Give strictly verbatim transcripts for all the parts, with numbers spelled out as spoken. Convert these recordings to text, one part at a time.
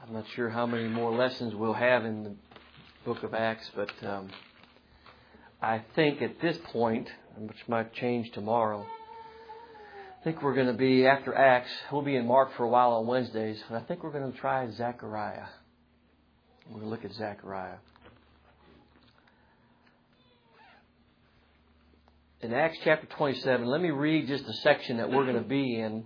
I'm not sure how many more lessons we'll have in the book of Acts, but um, I think at this point, which might change tomorrow, I think we're going to be, after Acts, we'll be in Mark for a while on Wednesdays, and I think we're going to try Zechariah. We're going to look at Zechariah. In Acts chapter twenty-seven, let me read just a section that we're going to be in.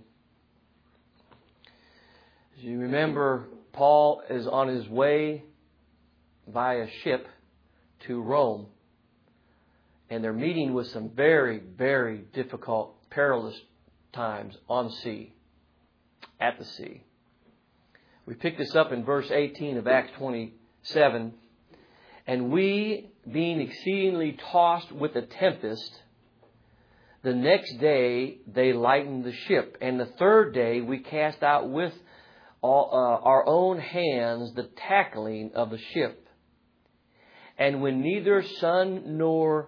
As you remember, Paul is on his way via ship to Rome. And they're meeting with some very, very difficult, perilous times on sea, at the sea. We pick this up in verse eighteen of Acts twenty-seven. And we, being exceedingly tossed with a tempest, the next day they lightened the ship. And the third day we cast out with all, uh, our own hands the tackling of the ship. And when neither sun nor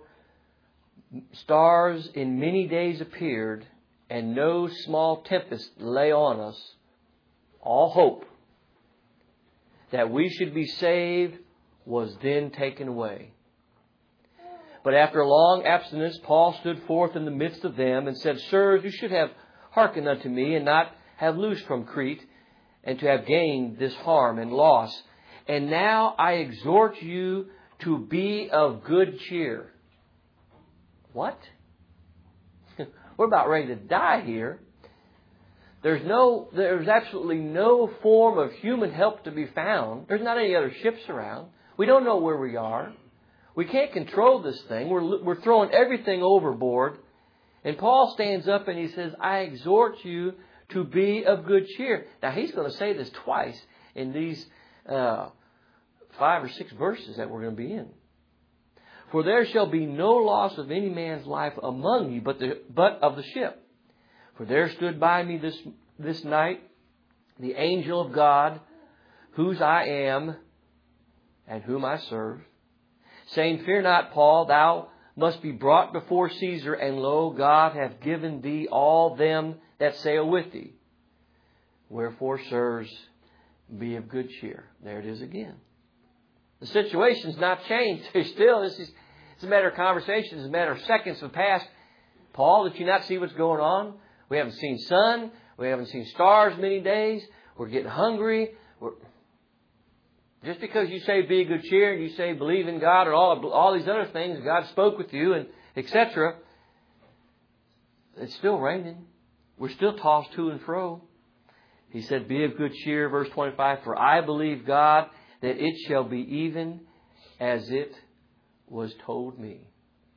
stars in many days appeared, and no small tempest lay on us, all hope that we should be saved was then taken away. But after a long abstinence, Paul stood forth in the midst of them and said, Sirs, you should have hearkened unto me, and not have loosed from Crete, and to have gained this harm and loss. And now I exhort you to be of good cheer. What? We're about ready to die here. There's no, there's absolutely no form of human help to be found. There's not any other ships around. We don't know where we are. We can't control this thing. We're, we're throwing everything overboard. And Paul stands up and he says, I exhort you to be of good cheer. Now, he's going to say this twice in these uh, five or six verses that we're going to be in. For there shall be no loss of any man's life among you, but, the, but of the ship. For there stood by me this, this night the angel of God, whose I am and whom I serve, saying, Fear not, Paul, thou must be brought before Caesar, and lo, God hath given thee all them that sail with thee. Wherefore, sirs, be of good cheer. There it is again. The situation's not changed. There's still, this is it's a matter of conversation. It's a matter of seconds have passed. Paul, did you not see what's going on? We haven't seen sun. We haven't seen stars many days. We're getting hungry. We're... Just because you say be of good cheer and you say believe in God and all, all these other things, God spoke with you and et cetera, it's still raining. We're still tossed to and fro. He said, be of good cheer, verse twenty-five, for I believe God that it shall be even as it was told me.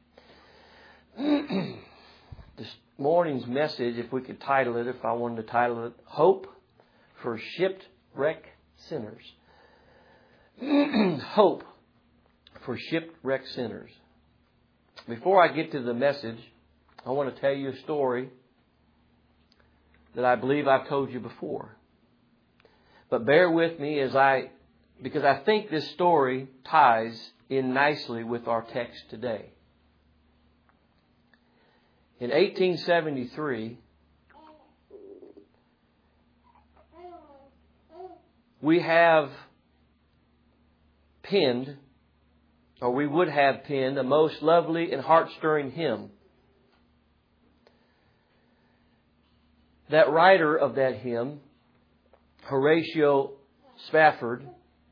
This morning's message, if we could title it, if I wanted to title it, Hope for Shipwrecked Sinners. Hope for shipwrecked sinners. Before I get to the message, I want to tell you a story that I believe I've told you before. But bear with me as I, because I think this story ties in nicely with our text today. In eighteen seventy-three, we have penned, or we would have penned, a most lovely and heart-stirring hymn. That writer of that hymn, Horatio Spafford,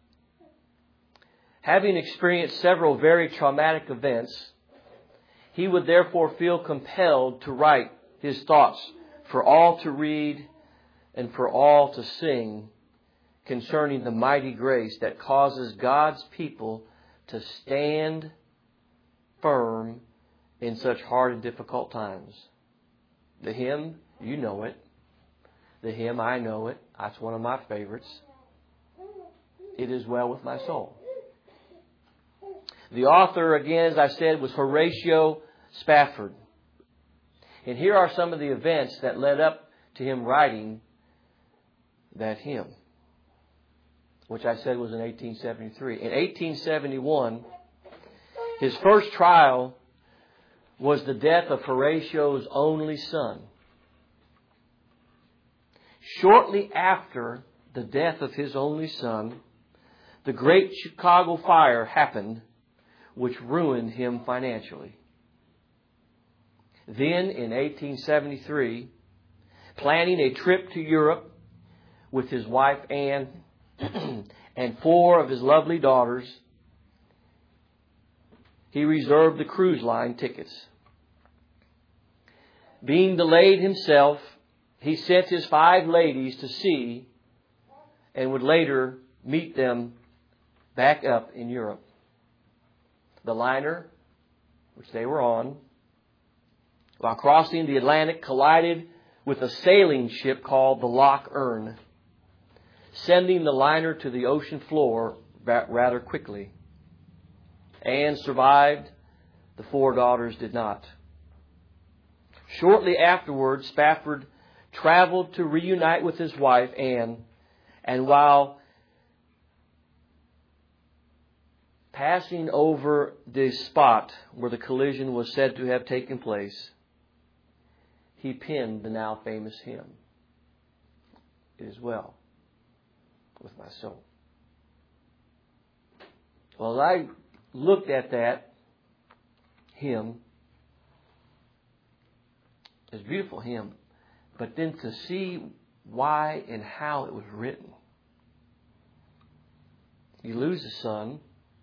having experienced several very traumatic events, he would therefore feel compelled to write his thoughts for all to read and for all to sing concerning the mighty grace that causes God's people to stand firm in such hard and difficult times. The hymn, you know it. The hymn, I know it. That's one of my favorites. It is well with my soul. The author, again, as I said, was Horatio Spafford. And here are some of the events that led up to him writing that hymn, which I said was in eighteen seventy-three. In eighteen seventy-one, his first trial was the death of Horatio's only son. Shortly after the death of his only son, the great Chicago fire happened, which ruined him financially. Then, in eighteen seventy-three, planning a trip to Europe with his wife Anne and four of his lovely daughters, he reserved the cruise line tickets. Being delayed himself, he sent his five ladies to sea and would later meet them back up in Europe. The liner, which they were on, while crossing the Atlantic, collided with a sailing ship called the Loch Earn, sending the liner to the ocean floor rather quickly. Anne survived. The four daughters did not. Shortly afterwards, Spafford traveled to reunite with his wife, Anne, and while passing over the spot where the collision was said to have taken place, he penned the now famous hymn, "It is well with my soul." Well, I looked at that hymn. It's a beautiful hymn. But then to see why and how it was written. You lose a son.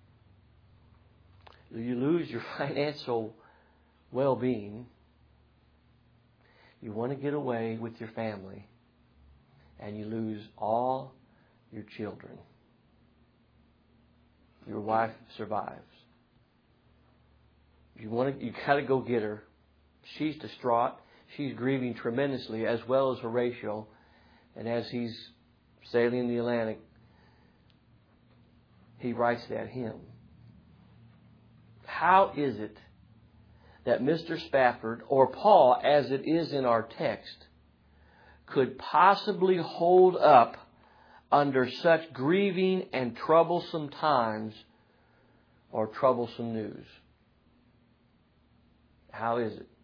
You lose your financial well-being. You want to get away with your family. And you lose all your children. Your wife survives. You want to, you got to go get her. She's distraught. She's grieving tremendously, as well as Horatio. And as he's sailing the Atlantic, he writes that hymn. How is it that Mister Spafford, or Paul, as it is in our text, could possibly hold up under such grieving and troublesome times or troublesome news? How is it?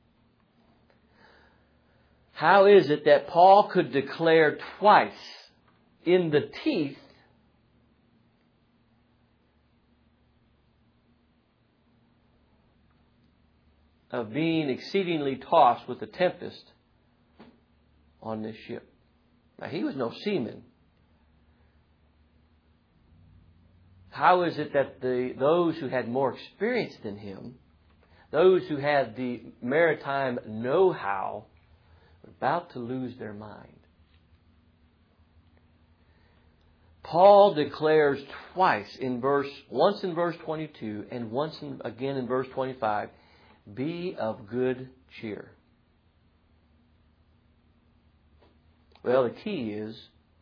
How is it that Paul could declare twice in the teeth of being exceedingly tossed with a tempest on this ship? Now, he was no seaman. How is it that the those who had more experience than him, those who had the maritime know-how, were about to lose their mind? Paul declares twice in verse, once in verse twenty-two and once in, again in verse twenty-five, be of good cheer. Well, the key is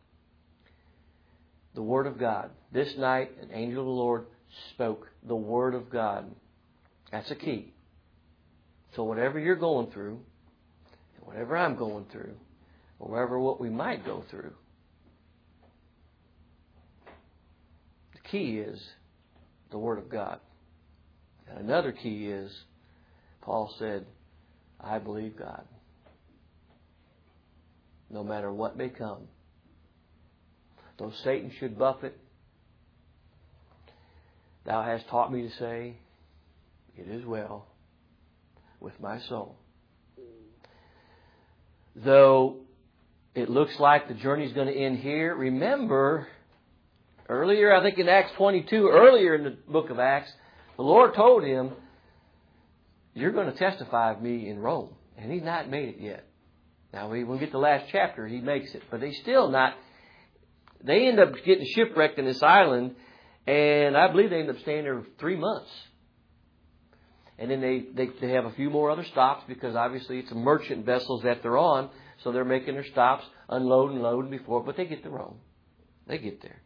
the Word of God. This night, an angel of the Lord spoke the Word of God. That's a key. So whatever you're going through, and whatever I'm going through, or whatever what we might go through, the key is the Word of God. And another key is, Paul said, I believe God. No matter what may come. Though Satan should buffet, thou hast taught me to say, it is well with my soul. Though it looks like the journey's going to end here, remember, earlier, I think in Acts twenty-two, earlier in the book of Acts, the Lord told him, you're going to testify of me in Rome. And he's not made it yet. Now, when we get to the last chapter, he makes it. But he's still not. They end up getting shipwrecked in this island, and I believe they end up staying there three months. And then they, they, they have a few more other stops, because obviously it's a merchant vessels that they're on, so they're making their stops, unloading and loading before, but they get to Rome. They get there.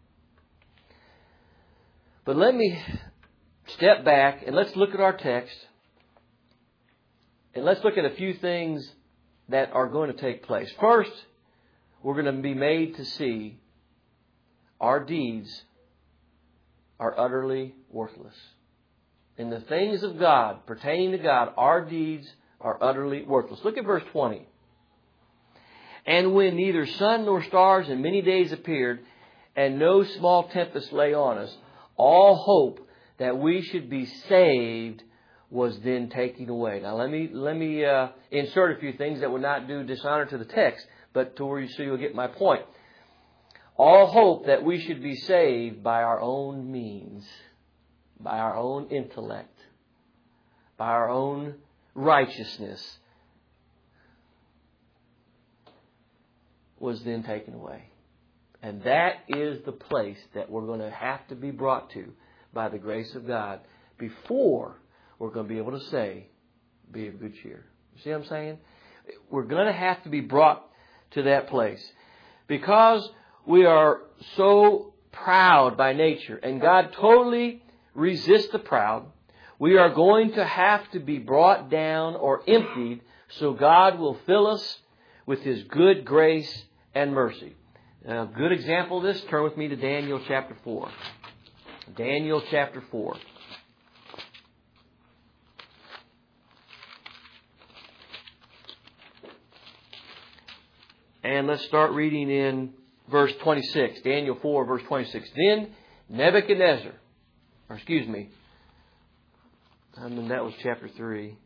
But let me step back, and let's look at our text, and let's look at a few things that are going to take place. First, we're going to be made to see our deeds are utterly worthless. In the things of God, pertaining to God, our deeds are utterly worthless. Look at verse twenty. And when neither sun nor stars in many days appeared, and no small tempest lay on us, all hope that we should be saved was then taken away. Now let me let me uh, insert a few things that would not do dishonor to the text, but to where you so you'll get my point. All hope that we should be saved by our own means, by our own intellect, by our own righteousness, was then taken away. And that is the place that we're going to have to be brought to by the grace of God before we're going to be able to say, be of good cheer. You see what I'm saying? We're going to have to be brought to that place because we are so proud by nature, and God totally resists the proud. We are going to have to be brought down or emptied so God will fill us with His good grace and mercy. A good example of this, turn with me to Daniel chapter four. Daniel chapter four. And let's start reading in verse twenty-six. Daniel four, verse twenty-six. Then Nebuchadnezzar, or excuse me, I mean that was chapter three.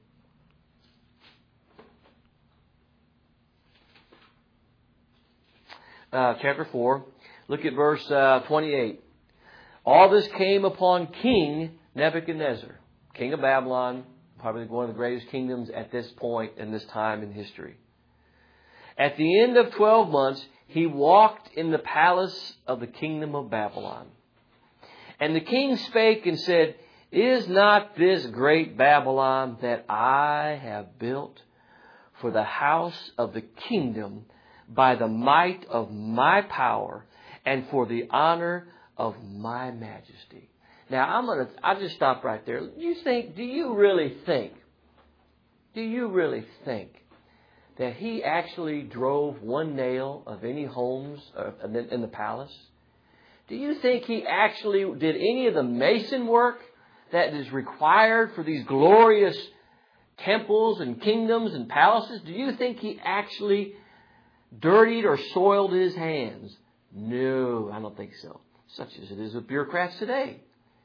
Uh, chapter four. Look at verse uh, twenty-eight. All this came upon King Nebuchadnezzar, king of Babylon, probably one of the greatest kingdoms at this point in this time in history. At the end of twelve months, he walked in the palace of the kingdom of Babylon. And the king spake and said, Is not this great Babylon that I have built for the house of the kingdom by the might of my power and for the honor of my majesty? Now, I'm going to, I'll just stop right there. You think, do you really think, do you really think that he actually drove one nail of any homes in the palace? Do you think he actually did any of the mason work that is required for these glorious temples and kingdoms and palaces? Do you think he actually dirtied or soiled his hands? No, I don't think so. Such as it is with bureaucrats today.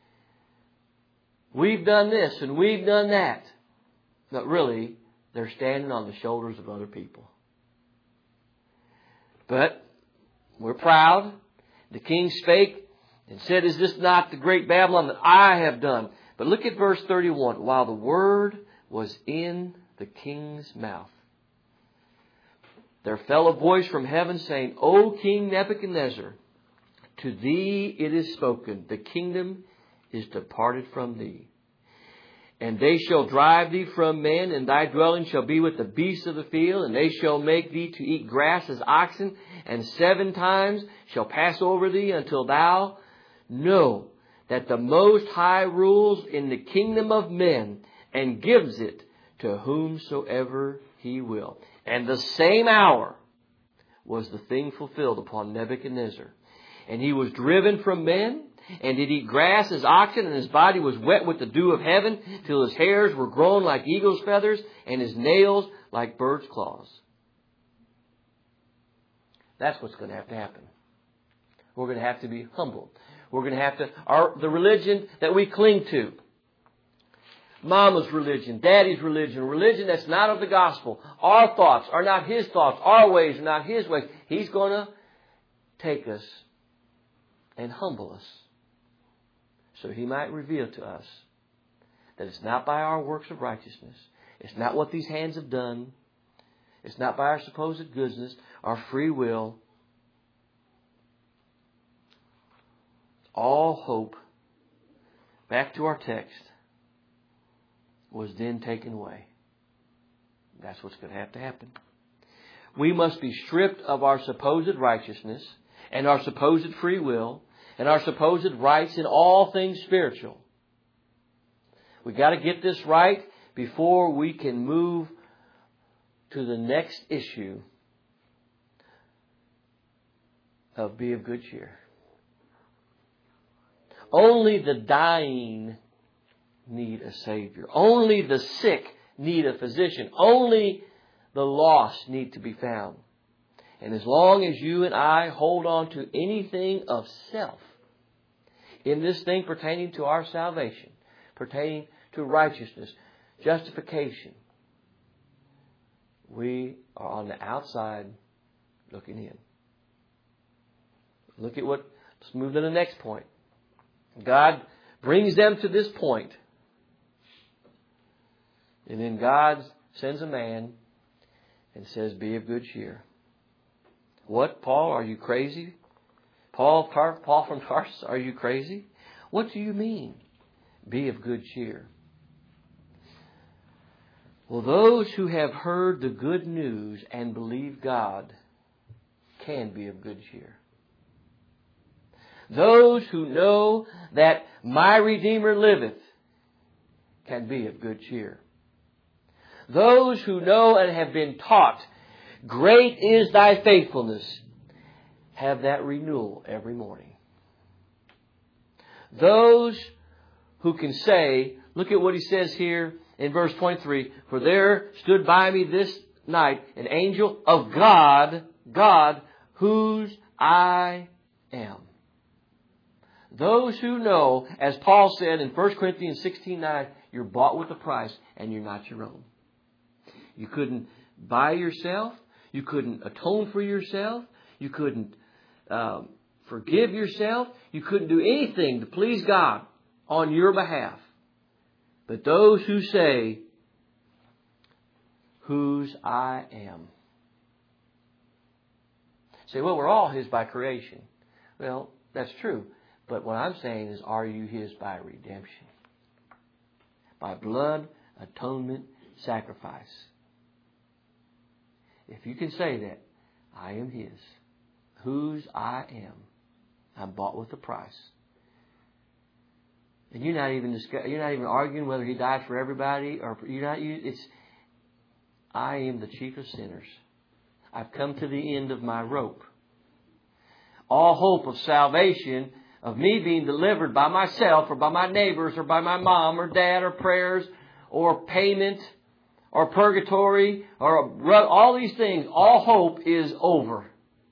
We've done this and we've done that. But really, they're standing on the shoulders of other people. But we're proud. The king spake and said, Is this not the great Babylon that I have done? But look at verse thirty-one. While the word was in the king's mouth, there fell a voice from heaven saying, O King Nebuchadnezzar, to thee it is spoken, the kingdom is departed from thee. And they shall drive thee from men, and thy dwelling shall be with the beasts of the field, and they shall make thee to eat grass as oxen, and seven times shall pass over thee until thou know that the Most High rules in the kingdom of men, and gives it to whomsoever he will. And the same hour was the thing fulfilled upon Nebuchadnezzar. And he was driven from men, and did eat grass as oxen, and his body was wet with the dew of heaven, till his hairs were grown like eagle's feathers, and his nails like bird's claws. That's what's going to have to happen. We're going to have to be humbled. We're going to have to, our, the religion that we cling to, Mama's religion, Daddy's religion, religion that's not of the gospel. Our thoughts are not His thoughts. Our ways are not His ways. He's going to take us and humble us so He might reveal to us that it's not by our works of righteousness. It's not what these hands have done. It's not by our supposed goodness, our free will. All hope, back to our text, was then taken away. That's what's going to have to happen. We must be stripped of our supposed righteousness and our supposed free will and our supposed rights in all things spiritual. We've got to get this right before we can move to the next issue of be of good cheer. Only the dying need a Savior. Only the sick need a physician. Only the lost need to be found. And as long as you and I hold on to anything of self in this thing pertaining to our salvation, pertaining to righteousness, justification, we are on the outside looking in. Look at what, let's move to the next point. God brings them to this point. And then God sends a man and says, be of good cheer. What, Paul? Are you crazy? Paul, Tar- Paul from Tarsus, are you crazy? What do you mean? Be of good cheer. Well, those who have heard the good news and believe God can be of good cheer. Those who know that my Redeemer liveth can be of good cheer. Those who know and have been taught, great is thy faithfulness, have that renewal every morning. Those who can say, look at what he says here in verse twenty-three, for there stood by me this night an angel of God, God, whose I am. Those who know, as Paul said in First Corinthians sixteen nine, you're bought with a price and you're not your own. You couldn't buy yourself. You couldn't atone for yourself. You couldn't um, forgive yourself. You couldn't do anything to please God on your behalf. But those who say, whose I am. Say, well, we're all His by creation. Well, that's true. But what I'm saying is, are you His by redemption? By blood, atonement, sacrifice. If you can say that, I am His, whose I am. I'm bought with a price. And you're not even you're not even arguing whether He died for everybody or you're not. You, it's I am the chief of sinners. I've come to the end of my rope. All hope of salvation, of me being delivered by myself or by my neighbors or by my mom or dad or prayers or payment or purgatory or all these things, all hope is over.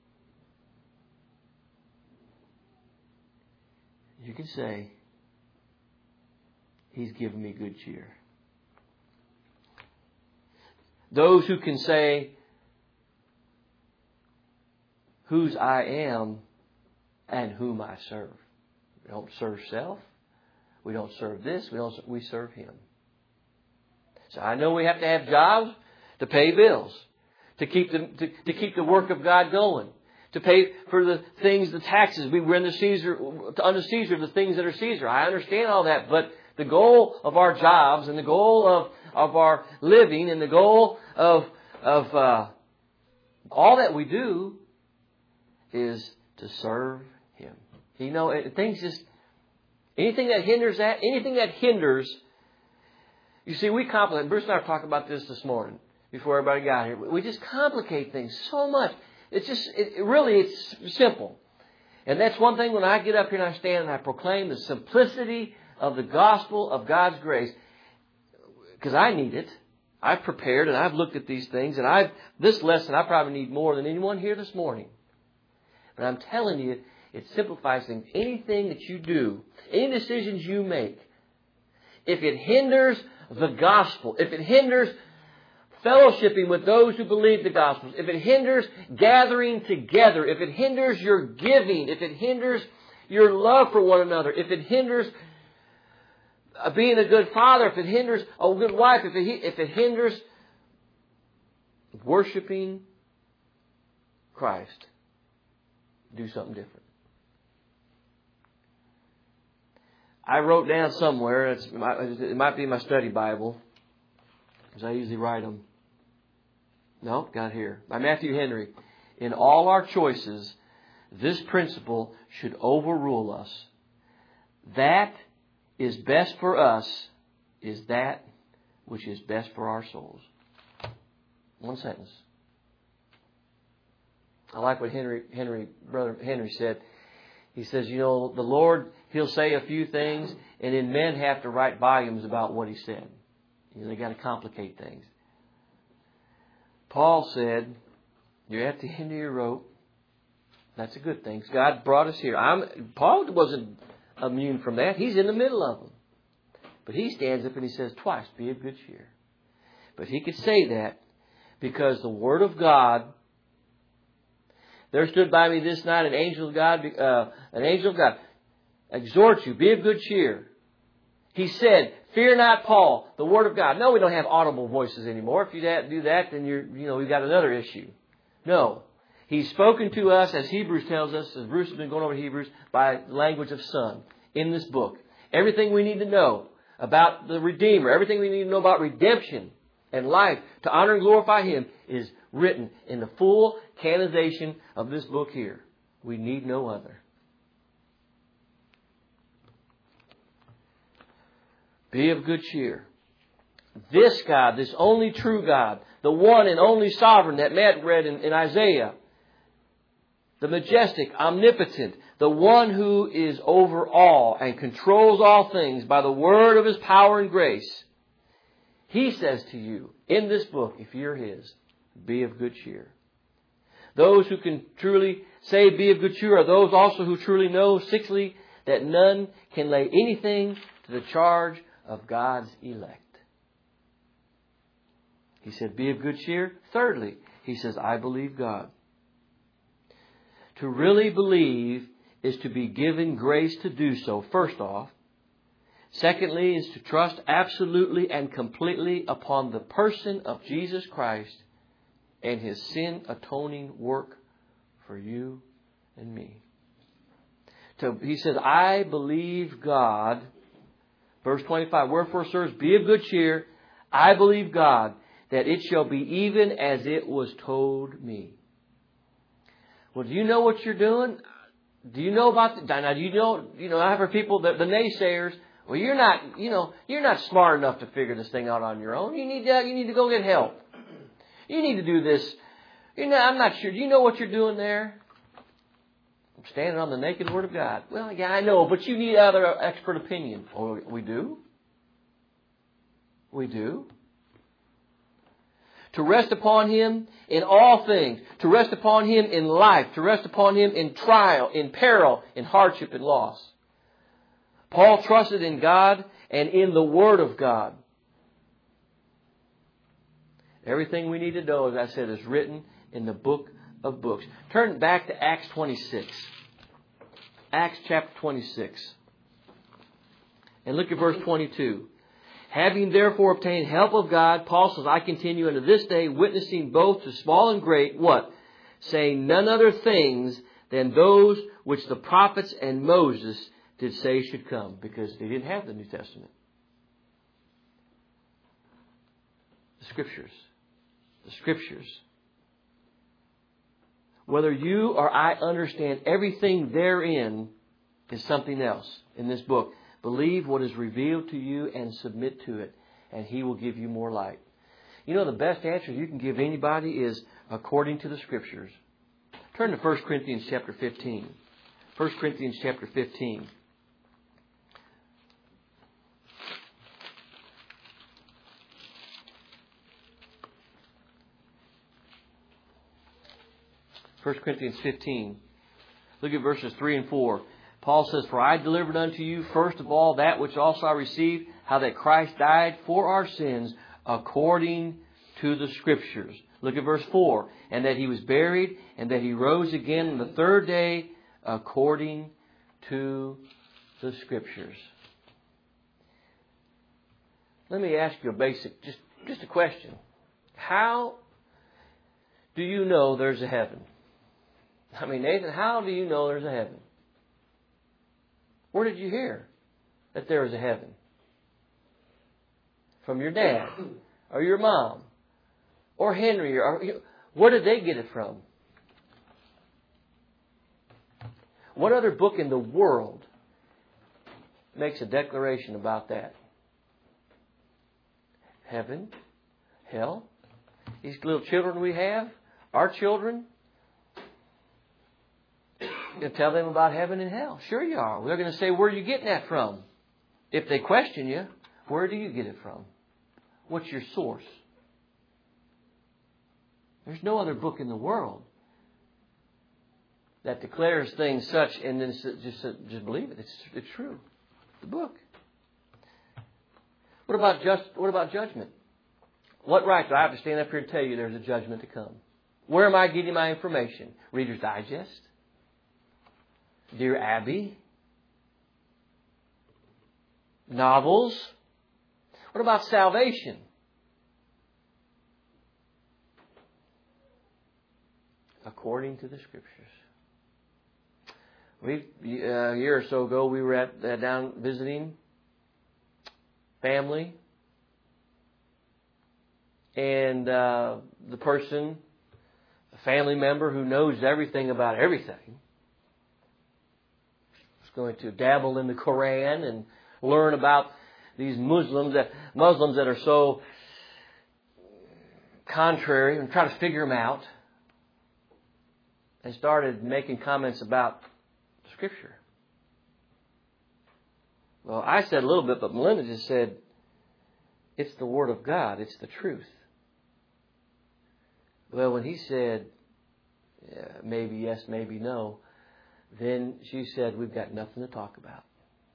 You can say, He's given me good cheer. Those who can say, whose I am and whom I serve. We don't serve self. We don't serve this. We don't. We serve Him. So I know we have to have jobs to pay bills, to keep the to, to keep the work of God going, to pay for the things, the taxes. We were in the Caesar under Caesar, the things that are Caesar. I understand all that, but the goal of our jobs and the goal of of our living and the goal of of uh, all that we do is to serve Him. You know, things just anything that hinders that, anything that hinders. You see, we complicate. Bruce and I were talking about this this morning before everybody got here. We just complicate things so much. It's just, it, it really, it's simple. And that's one thing when I get up here and I stand and I proclaim the simplicity of the gospel of God's grace. Because I need it. I've prepared and I've looked at these things. And I've this lesson I probably need more than anyone here this morning. But I'm telling you, it simplifies things. Anything that you do, any decisions you make, if it hinders the gospel, if it hinders fellowshipping with those who believe the gospel, if it hinders gathering together, if it hinders your giving, if it hinders your love for one another, if it hinders being a good father, if it hinders a good wife, if it, if it hinders worshiping Christ, do something different. I wrote down somewhere, it's, it might be in my study Bible, because I usually write them. No, got here. By Matthew Henry. In all our choices, this principle should overrule us. That is best for us is that which is best for our souls. One sentence. I like what Henry, Henry, Brother Henry said. He says, you know, the Lord, He'll say a few things, and then men have to write volumes about what He said. You know, they got to complicate things. Paul said, You're at the end of your rope. That's a good thing. God brought us here. I'm, Paul wasn't immune from that. He's in the middle of them. But he stands up and he says twice, be of good cheer. But he could say that because the Word of God, there stood by me this night an angel of God, uh, an angel of God, exhort you, be of good cheer. He said, fear not, Paul, the Word of God. No, we don't have audible voices anymore. If you do that, then you're, you know, we've got another issue. No. He's spoken to us, as Hebrews tells us, as Bruce has been going over Hebrews, by language of Son in this book. Everything we need to know about the Redeemer, everything we need to know about redemption and life to honor and glorify Him is written in the full canonization of this book here. We need no other. Be of good cheer. This God, this only true God, the one and only sovereign that Matt read in, in Isaiah, the majestic, omnipotent, the one who is over all and controls all things by the word of His power and grace. He says to you in this book, if you're His, be of good cheer. Those who can truly say be of good cheer are those also who truly know, sixthly, that none can lay anything to the charge of God's elect. He said, be of good cheer. Thirdly, he says, I believe God. To really believe is to be given grace to do so, first off. Secondly, is to trust absolutely and completely upon the person of Jesus Christ and His sin-atoning work for you and me. So he says, I believe God. Verse twenty-five, wherefore, sirs, be of good cheer. I believe God, that it shall be even as it was told me. Well, do you know what you're doing? Do you know about the, now, do you know, you know, I heard people, the, the naysayers, well, you're not, you know, you're not smart enough to figure this thing out on your own. You need to, you need to go get help. You need to do this. You know, I'm not sure. Do you know what you're doing there? I'm standing on the naked Word of God. Well, yeah, I know, but you need other expert opinion. Oh, we do? We do. To rest upon Him in all things. To rest upon Him in life. To rest upon Him in trial, in peril, in hardship and loss. Paul trusted in God and in the Word of God. Everything we need to know, as I said, is written in the book of books. Turn back to Acts twenty-six. Acts chapter twenty-six. And look at verse twenty-two. Having therefore obtained help of God, Paul says, I continue unto this day, witnessing both to small and great, what? Saying none other things than those which the prophets and Moses did say should come. Because they didn't have the New Testament. The Scriptures. The Scriptures. Whether you or I understand everything therein is something else in this book. Believe what is revealed to you and submit to it, and He will give you more light. You know, the best answer you can give anybody is according to the Scriptures. Turn to First Corinthians chapter fifteen. First Corinthians chapter fifteen. First Corinthians fifteen. Look at verses three and four. Paul says, for I delivered unto you first of all that which also I received, how that Christ died for our sins according to the Scriptures. Look at verse four. And that He was buried, and that He rose again on the third day according to the Scriptures. Let me ask you a basic, just, just a question. How do you know there's a heaven? I mean, Nathan, how do you know there's a heaven? Where did you hear that there is a heaven? From your dad, or your mom, or Henry, or where did they get it from? What other book in the world makes a declaration about that? Heaven, hell, these little children we have, our children. You're going to tell them about heaven and hell. Sure you are. They're going to say, where are you getting that from? If they question you, where do you get it from? What's your source? There's no other book in the world that declares things such, and then just just believe it. It's it's true. The book. What about just what about judgment? What right do I have to stand up here and tell you there's a judgment to come? Where am I getting my information? Reader's Digest? Dear Abby? Novels? What about salvation? According to the Scriptures. We uh, a year or so ago, we were at uh, down visiting family, and uh, the person, a family member who knows everything about everything, is going to dabble in the Quran and learn about these Muslims that Muslims that are so contrary, and try to figure them out. And started making comments about Scripture. Well, I said a little bit, but Melinda just said, it's the Word of God. It's the truth. Well, when he said, yeah, maybe yes, maybe no, then she said, we've got nothing to talk about.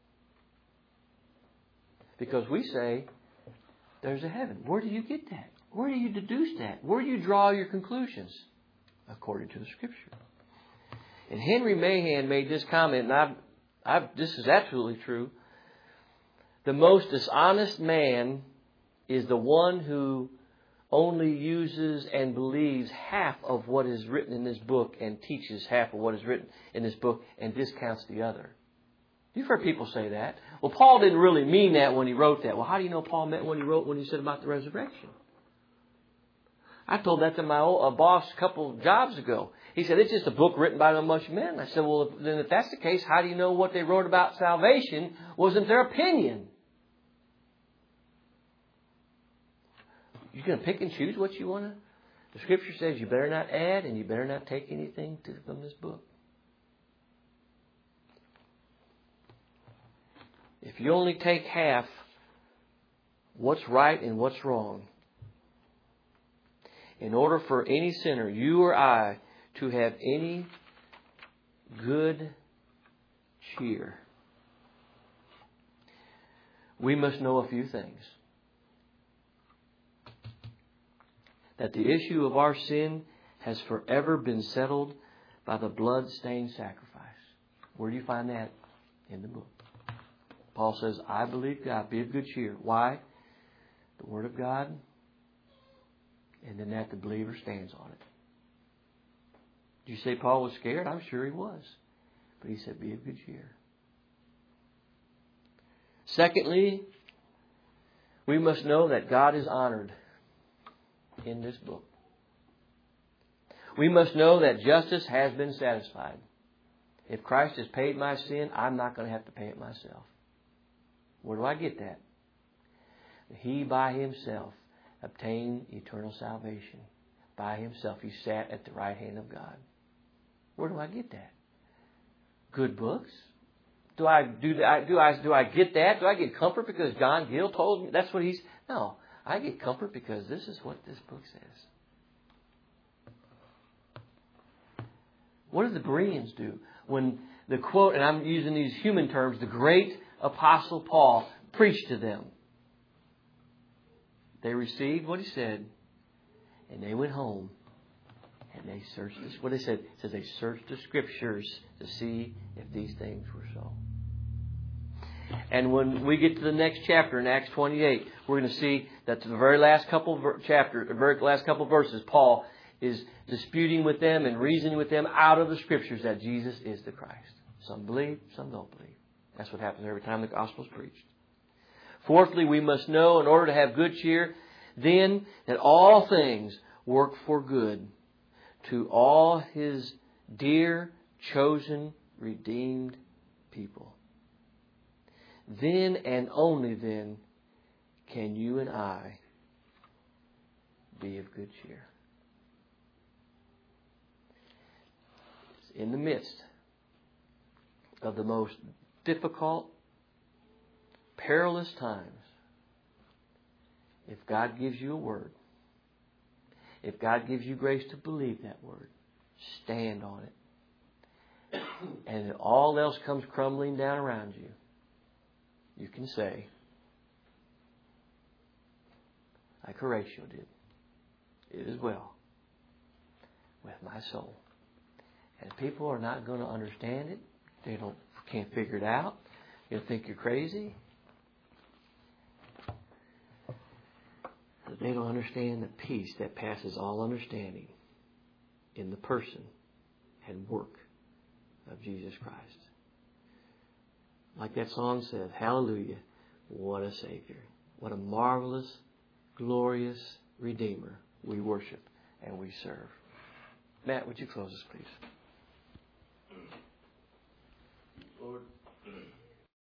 Because we say, there's a heaven. Where do you get that? Where do you deduce that? Where do you draw your conclusions? According to the Scripture. And Henry Mahan made this comment, and I've, I've, this is absolutely true. The most dishonest man is the one who only uses and believes half of what is written in this book and teaches half of what is written in this book and discounts the other. You've heard people say that. Well, Paul didn't really mean that when he wrote that. Well, how do you know Paul meant when he wrote when he said about the resurrection? I told that to my old, uh, boss a couple of jobs ago. He said, it's just a book written by a bunch of men. I said, well, if, then if that's the case, how do you know what they wrote about salvation wasn't their opinion? You're going to pick and choose what you want to? The Scripture says you better not add and you better not take anything to, from this book. If you only take half what's right and what's wrong, in order for any sinner, you or I, to have any good cheer, we must know a few things. That the issue of our sin has forever been settled by the blood-stained sacrifice. Where do you find that? In the book. Paul says, I believe God. Be of good cheer. Why? The Word of God. And then that the believer stands on it. Did you say Paul was scared? I'm sure he was. But he said, be of good cheer. Secondly, we must know that God is honored in this book. We must know that justice has been satisfied. If Christ has paid my sin, I'm not going to have to pay it myself. Where do I get that? He by himself obtained eternal salvation. By himself, he sat at the right hand of God. Where do I get that? Good books? Do I do I do I do I get that? Do I get comfort because John Gill told me that's what he's? No, I get comfort because this is what this book says. What did the Bereans do when the quote? And I'm using these human terms. The great apostle Paul preached to them. They received what he said, and they went home, and they searched this. What they said, it says they searched the Scriptures to see if these things were so. And when we get to the next chapter in Acts twenty-eight, we're going to see that the very last couple of chapter, the very last couple of verses, Paul is disputing with them and reasoning with them out of the Scriptures that Jesus is the Christ. Some believe, some don't believe. That's what happens every time the gospel is preached. Fourthly, we must know in order to have good cheer, then, that all things work for good to all His dear, chosen, redeemed people. Then and only then can you and I be of good cheer. In the midst of the most difficult, perilous times, if God gives you a word, If God gives you grace to believe that word, stand on it. And if all else comes crumbling down around you, you can say, like Horatio did, it is well with my soul. And people are not going to understand it. They don't can't figure it out. They'll think you're crazy. But they don't understand the peace that passes all understanding in the person and work of Jesus Christ. Like that song says, hallelujah, what a Savior. What a marvelous, glorious Redeemer we worship and we serve. Matt, would you close us, please? Lord,